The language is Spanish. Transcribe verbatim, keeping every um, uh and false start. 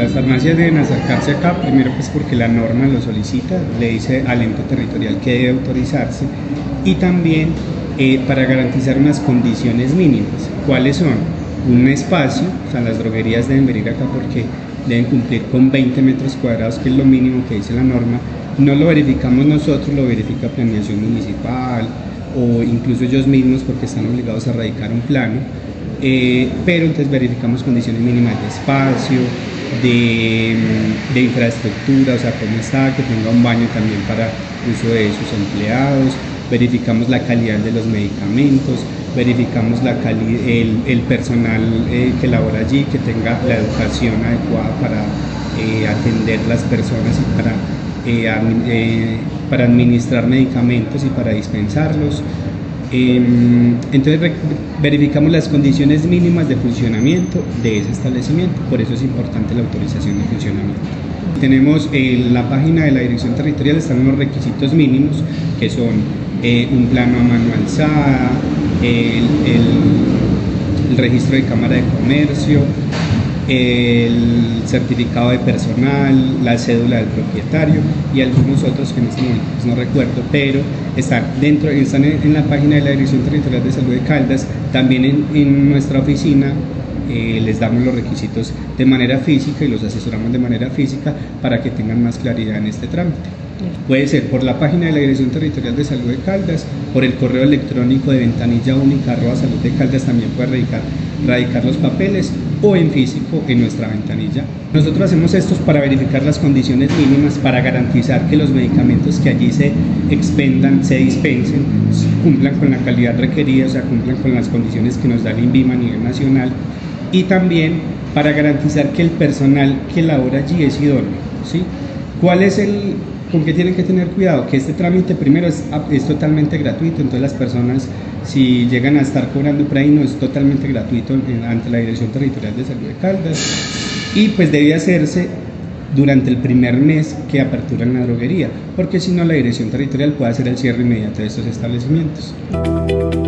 las farmacias deben acercarse acá, primero pues porque la norma lo solicita, le dice al ente territorial que debe autorizarse, y también eh, para garantizar unas condiciones mínimas. ¿Cuáles son? Un espacio, o sea, las droguerías deben venir acá porque deben cumplir con veinte metros cuadrados, que es lo mínimo que dice la norma. No lo verificamos nosotros, lo verifica Planeación Municipal o incluso ellos mismos porque están obligados a radicar un plano. Eh, pero entonces verificamos condiciones mínimas de espacio, de, de infraestructura, o sea, cómo está, que tenga un baño también para uso de sus empleados, verificamos la calidad de los medicamentos, verificamos la cali el, el personal eh, que labora allí, que tenga la educación adecuada para eh, atender las personas y para, eh, a, eh, para administrar medicamentos y para dispensarlos. Entonces verificamos las condiciones mínimas de funcionamiento de ese establecimiento, por eso es importante la autorización de funcionamiento. Tenemos en la página de la Dirección Territorial, están los requisitos mínimos, que son eh, un plano a mano alzada, el, el, el registro de Cámara de Comercio, el certificado de personal, la cédula del propietario y algunos otros que en este momento pues no recuerdo, pero están dentro, están en, en la página de la Dirección Territorial de Salud de Caldas. También en, en nuestra oficina eh, les damos los requisitos de manera física y los asesoramos de manera física para que tengan más claridad en este trámite. Puede ser por la página de la Dirección Territorial de Salud de Caldas, por el correo electrónico de ventanilla única arroba salud de Caldas, también puede radicar, radicar los papeles, o en físico en nuestra ventanilla. Nosotros hacemos estos para verificar las condiciones mínimas, para garantizar que los medicamentos que allí se expendan, se dispensen, cumplan con la calidad requerida, o sea, cumplan con las condiciones que nos da el INVIMA a nivel nacional, y también para garantizar que el personal que labora allí es idóneo, ¿sí? ¿Cuál es el, con qué tienen que tener cuidado? Que este trámite primero es, es totalmente gratuito, entonces las personas, si llegan a estar cobrando por ahí, no es totalmente gratuito en, ante la Dirección Territorial de Salud de Caldas, y pues debe hacerse durante el primer mes que aperturan la droguería, porque si no la Dirección Territorial puede hacer el cierre inmediato de estos establecimientos.